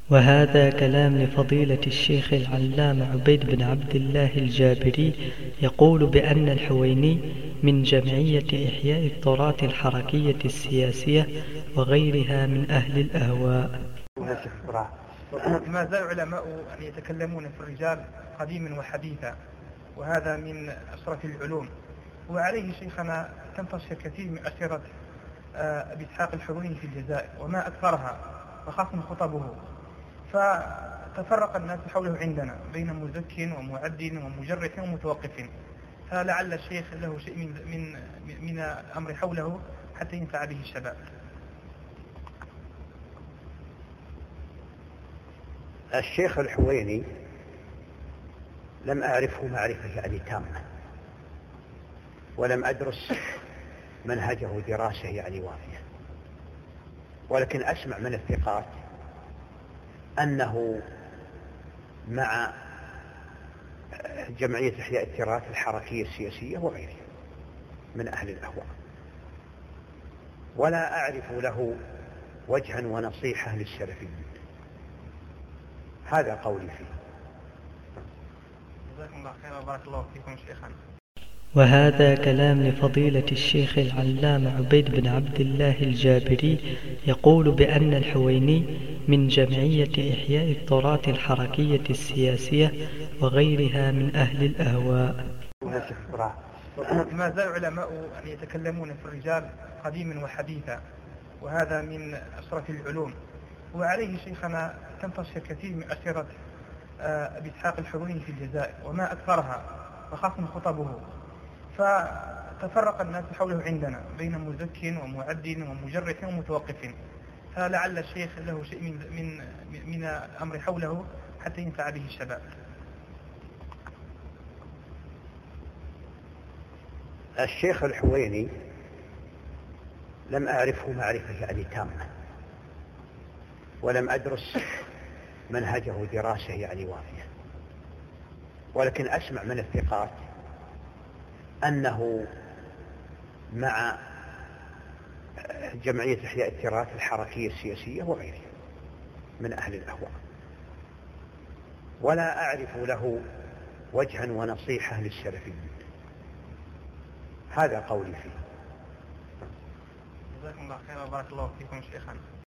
وهذا كلام لفضيلة الشيخ العلامة عبيد بن عبد الله الجابري، يقول بأن الحويني من جمعية إحياء التراث الحركية السياسية وغيرها من أهل الأهواء. ما زال العلماء يتكلمون في الرجال قديما وحديثا، وهذا من أشرف العلوم، وعليه شيخنا تنتشر كثير من أسيرة أبي إسحاق الحويني في الجزائر وما أكثرها، وخاصة خطبه. فتفرق الناس حوله عندنا بين مزك ومعد ومجرح ومتوقف، فلعل الشيخ له شيء من الأمر حوله حتى ينفع به الشباب. الشيخ الحويني لم أعرفه معرفة يعني تامة، ولم أدرس منهجه دراسة يعني وافية، ولكن أسمع من الثقات أنه مع جمعية إحياء التراث الحركية السياسية وغيرها من أهل الأهواء، ولا أعرف له وجها ونصيحة للسلفيين. هذا قولي فيه. جزاكم الله خيرا وبارك الله فيكم شيخنا. وهذا كلام لفضيلة الشيخ العلامة عبيد بن عبد الله الجابري، يقول بأن الحويني من جمعية إحياء التراث الحركية السياسية وغيرها من أهل الأهواء. ما زال العلماء يتكلمون في الرجال قديما وحديثا، وهذا من أشرف العلوم، وعليه شيخنا تنتشر كثير من أسيرة أبي إسحاق الحويني في الجزائر وما أكثرها، وخاصة خطبه. فتفرق الناس حوله عندنا بين مزك ومعد ومجرح ومتوقف، فلعل الشيخ له شيء من الأمر حوله حتى ينفع به الشباب. الشيخ الحويني لم أعرفه معرفة يعني تامة، ولم أدرس منهجه دراسة يعني وافية، ولكن أسمع من الثقات أنه مع جمعية إحياء التراث الحركية السياسية وغيرها من أهل الأهواء، ولا أعرف له وجها ونصيحة للسلفيين. هذا قولي فيه. جزاكم الله خيرا وبارك الله فيكم شيخنا.